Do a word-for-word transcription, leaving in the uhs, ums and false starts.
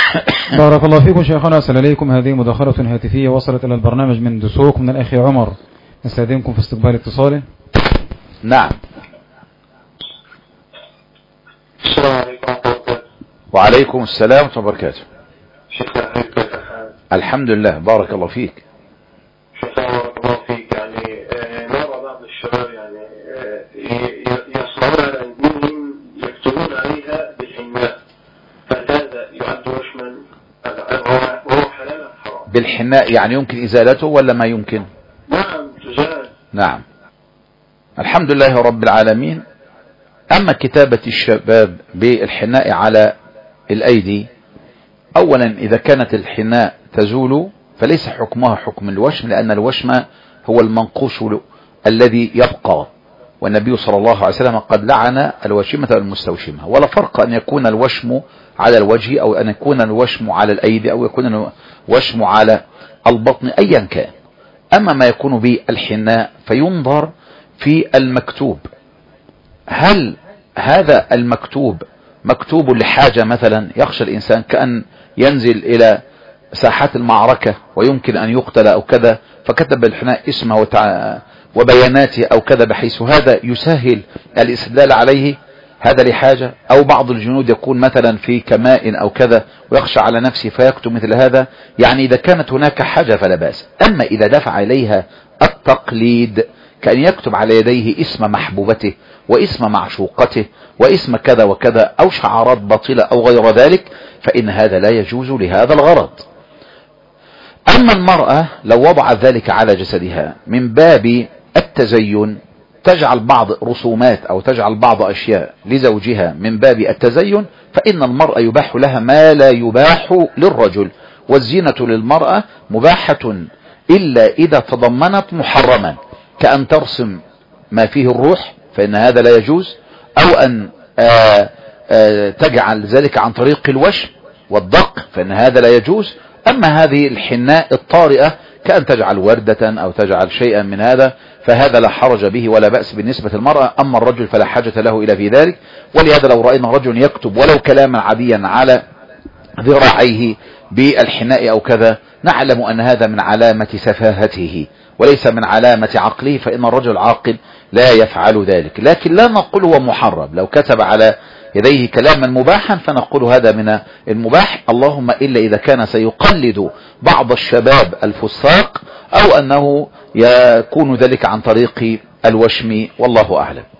بارك الله فيكم شيخنا. أسأل إليكم هذه مداخلة هاتفية وصلت إلى البرنامج من دسوق من الأخ عمر، نستأذنكم في استقبال اتصاله. نعم. السلام عليكم ورحمة الله وبركاته. وعليكم السلام ورحمة الله وبركاته. الحمد لله، بارك الله فيك. شكرا بارك الله فيك. يعني نرى بعض الشباب يعني يصنعون على أيديهم يكتبون عليها بالحناء، فهذا يعد وشما وهو حلال أم حرام؟ بالحناء يعني يمكن إزالته ولا ما يمكن؟ نعم تزال. نعم. الحمد لله رب العالمين. أما كتابة الشباب بالحناء على الأيدي، أولا إذا كانت الحناء تزول فليس حكمها حكم الوشم، لأن الوشم هو المنقوش الذي يبقى، والنبي صلى الله عليه وسلم قد لعن الوشمة والمستوشمة. ولا فرق أن يكون الوشم على الوجه أو أن يكون الوشم على الأيدي أو يكون الوشم على البطن أيا كان. أما ما يكون بالحناء فينظر في المكتوب، هل هذا المكتوب مكتوب لحاجة مثلا يخشى الإنسان كأن ينزل إلى ساحات المعركة ويمكن أن يقتل أو كذا، فكتب الحناء اسمه وبياناته أو كذا، بحيث هذا يسهل الاستدلال عليه، هذا لحاجة. أو بعض الجنود يكون مثلا في كماء أو كذا ويخشى على نفسه فيكتب مثل هذا، يعني إذا كانت هناك حاجة فلا بأس. أما إذا دفع إليها التقليد كأن يكتب على يديه اسم محبوبته واسم معشوقته واسم كذا وكذا أو شعارات باطلة أو غير ذلك، فإن هذا لا يجوز لهذا الغرض. أما المرأة لو وضعت ذلك على جسدها من باب التزين، تجعل بعض رسومات أو تجعل بعض أشياء لزوجها من باب التزين، فإن المرأة يباح لها ما لا يباح للرجل، والزينة للمرأة مباحة إلا إذا تضمنت محرما، كأن ترسم ما فيه الروح فإن هذا لا يجوز، أو أن آآ آآ تجعل ذلك عن طريق الوشم والدق فإن هذا لا يجوز. أما هذه الحناء الطارئة كأن تجعل وردة أو تجعل شيئا من هذا فهذا لا حرج به ولا بأس بالنسبة للمرأة. أما الرجل فلا حاجة له إلى في ذلك. ولهذا لو رأينا رجل يكتب ولو كلاما عاديا على ذراعيه بالحناء أو كذا، نعلم أن هذا من علامة سفاهته وليس من علامة عقله، فإن الرجل عاقل لا يفعل ذلك. لكن لا نقول هو محرم، لو كتب على يديه كلاما مباحا فنقول هذا من المباح، اللهم إلا إذا كان سيقلد بعض الشباب الفساق أو أنه يكون ذلك عن طريق الوشم، والله أعلم.